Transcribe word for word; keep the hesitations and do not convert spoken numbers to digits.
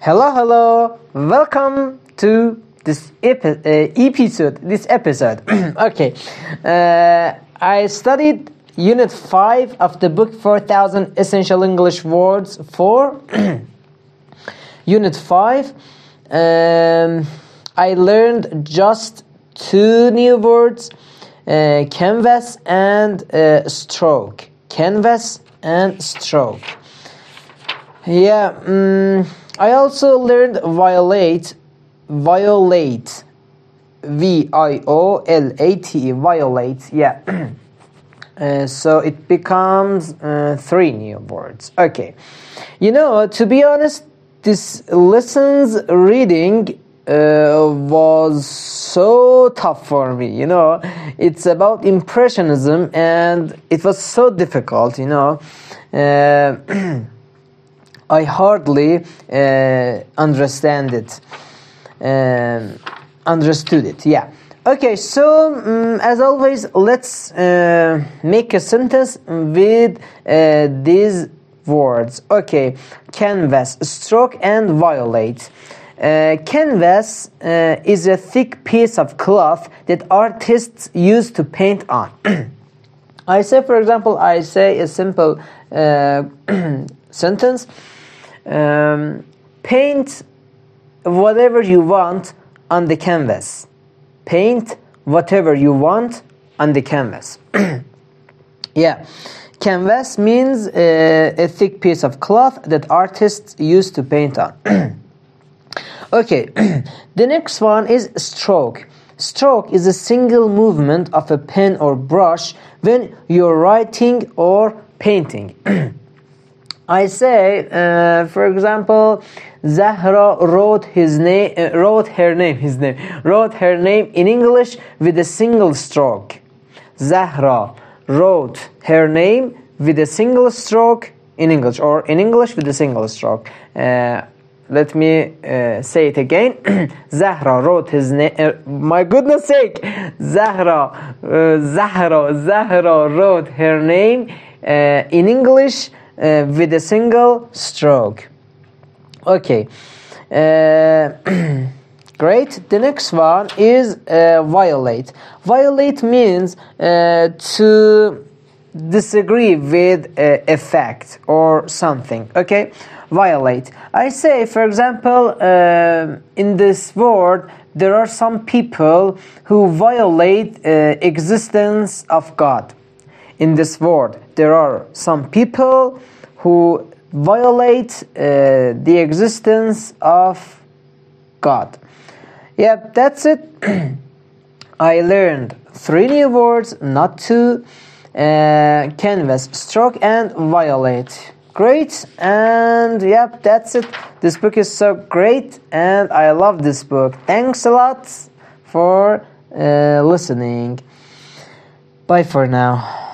Hello, hello. Welcome to this epi- uh, episode. This episode. Okay. Uh, I studied Unit five of the book four thousand Essential English Words for Unit five. Um, I learned just two new words, uh, canvas and uh, stroke. Canvas and stroke. Yeah, um, I also learned violate, violate, V I O L A T E, violate, yeah. uh, so it becomes uh, three new words. Okay, you know, to be honest, this lessons reading uh, was so tough for me, you know. It's about impressionism and it was so difficult, you know. Uh, I hardly uh, understand it, um, understood it, yeah. Okay, so um, as always, let's uh, make a sentence with uh, these words. Okay, canvas, stroke and violate. Uh, canvas uh, is a thick piece of cloth that artists use to paint on. I say, for example, I say a simple uh, sentence. Um, paint whatever you want on the canvas. Paint whatever you want on the canvas. Yeah. Canvas means uh, a thick piece of cloth that artists use to paint on. Okay. The next one is stroke. Stroke is a single movement of a pen or brush when you're writing or painting. I say, uh, for example, Zahra wrote his name, uh, wrote her name, his name, wrote her name in English with a single stroke. Zahra wrote her name with a single stroke in English, or in English with a single stroke. Uh, let me uh, say it again. Zahra wrote his name. Uh, my goodness sake, Zahra, uh, Zahra, Zahra wrote her name uh, in English. Uh, with a single stroke. Okay. Uh, great. The next one is uh, violate. Violate means uh, to disagree with uh, a fact or something. Okay. Violate. I say, for example, uh, in this word, there are some people who violate uh, existence of God. In this word, there are some people who violate uh, the existence of God. Yeah, that's it. I learned three new words, not two. Uh, canvas, stroke, and violate. Great, and yeah, that's it. This book is so great, and I love this book. Thanks a lot for uh, listening. Bye for now.